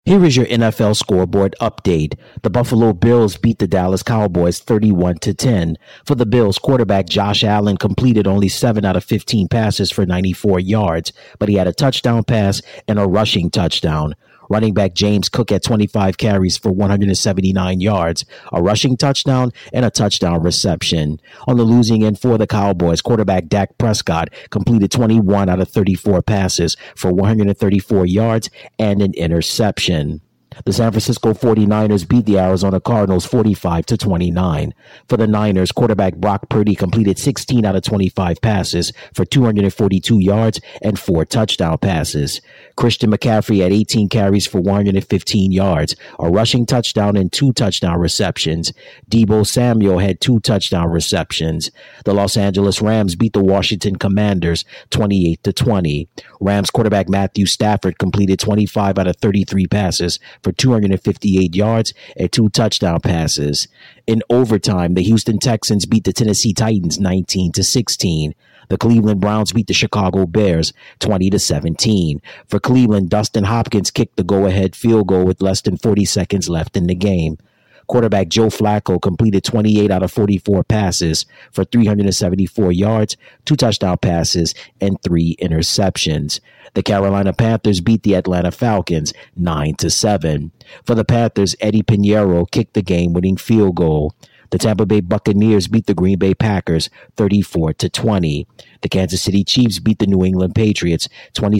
Here is your NFL scoreboard update. The Buffalo Bills beat the Dallas Cowboys 31-10. For the Bills, quarterback Josh Allen completed only 7 out of 15 passes for 94 yards, but he had a touchdown pass and a rushing touchdown. Running back James Cook had 25 carries for 179 yards, a rushing touchdown, and a touchdown reception. On the losing end for the Cowboys, quarterback Dak Prescott completed 21 out of 34 passes for 134 yards and an interception. The San Francisco 49ers beat the Arizona Cardinals 45-29. For the Niners, quarterback Brock Purdy completed 16 out of 25 passes for 242 yards and 4 touchdown passes. Christian McCaffrey had 18 carries for 115 yards, a rushing touchdown and 2 touchdown receptions. Deebo Samuel had 2 touchdown receptions. The Los Angeles Rams beat the Washington Commanders 28-20. Rams quarterback Matthew Stafford completed 25 out of 33 passes for 258 yards and 2 touchdown passes. In overtime, the Houston Texans beat the Tennessee Titans 19-16. The Cleveland Browns beat the Chicago Bears 20-17. For Cleveland, Dustin Hopkins kicked the go-ahead field goal with less than 40 seconds left in the game. Quarterback Joe Flacco completed 28 out of 44 passes for 374 yards, 2 touchdown passes, and 3 interceptions. The Carolina Panthers beat the Atlanta Falcons 9-7. For the Panthers, Eddie Pinheiro kicked the game-winning field goal. The Tampa Bay Buccaneers beat the Green Bay Packers 34-20. The Kansas City Chiefs beat the New England Patriots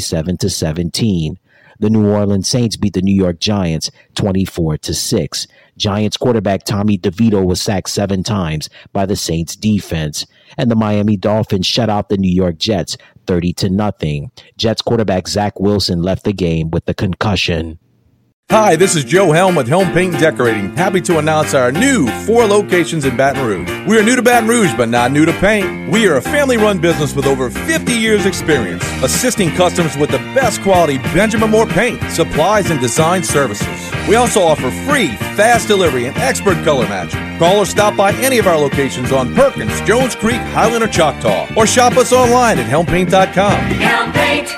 27-17. The New Orleans Saints beat the New York Giants 24-6. Giants quarterback Tommy DeVito was sacked 7 times by the Saints defense. And the Miami Dolphins shut out the New York Jets 30-0. Jets quarterback Zach Wilson left the game with a concussion. Hi, this is Joe Helm with Helm Paint and Decorating. Happy to announce our new 4 locations in Baton Rouge. We are new to Baton Rouge, but not new to paint. We are a family-run business with over 50 years experience, assisting customers with the best quality Benjamin Moore paint, supplies, and design services. We also offer free, fast delivery and expert color matching. Call or stop by any of our locations on Perkins, Jones Creek, Highland, or Choctaw, or shop us online at helmpaint.com. Helm Paint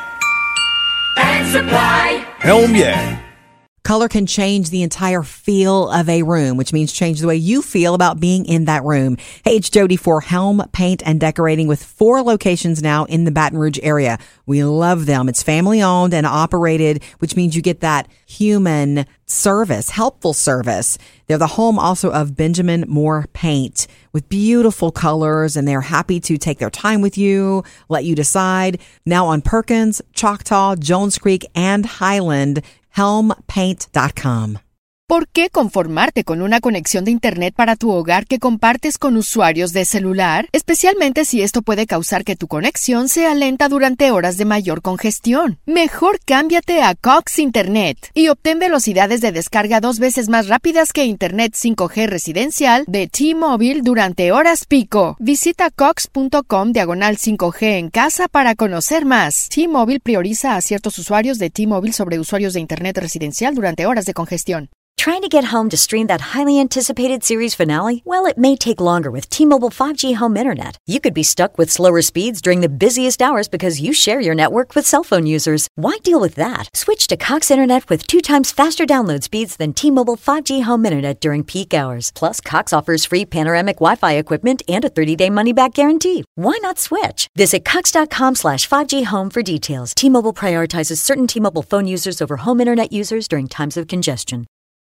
and Supply. Helm, yeah. Color can change the entire feel of a room, which means change the way you feel about being in that room. Hey, it's Jody for Helm Paint and Decorating with 4 locations now in the Baton Rouge area. We love them. It's family owned and operated, which means you get that human service, helpful service. They're the home also of Benjamin Moore Paint with beautiful colors, and they're happy to take their time with you, let you decide. Now on Perkins, Choctaw, Jones Creek, and Highland, helmpaint.com. ¿Por qué conformarte con una conexión de Internet para tu hogar que compartes con usuarios de celular? Especialmente si esto puede causar que tu conexión sea lenta durante horas de mayor congestión. Mejor cámbiate a Cox Internet y obtén velocidades de descarga 2 veces más rápidas que Internet 5G residencial de T-Mobile durante horas pico. Visita cox.com/5G en casa para conocer más. T-Mobile prioriza a ciertos usuarios de T-Mobile sobre usuarios de Internet residencial durante horas de congestión. Trying to get home to stream that highly anticipated series finale? Well, it may take longer with T-Mobile 5G home internet. You could be stuck with slower speeds during the busiest hours because you share your network with cell phone users. Why deal with that? Switch to Cox Internet with 2 times faster download speeds than T-Mobile 5G home internet during peak hours. Plus, Cox offers free panoramic Wi-Fi equipment and a 30-day money-back guarantee. Why not switch? Visit Cox.com/5G home for details. T-Mobile prioritizes certain T-Mobile phone users over home internet users during times of congestion.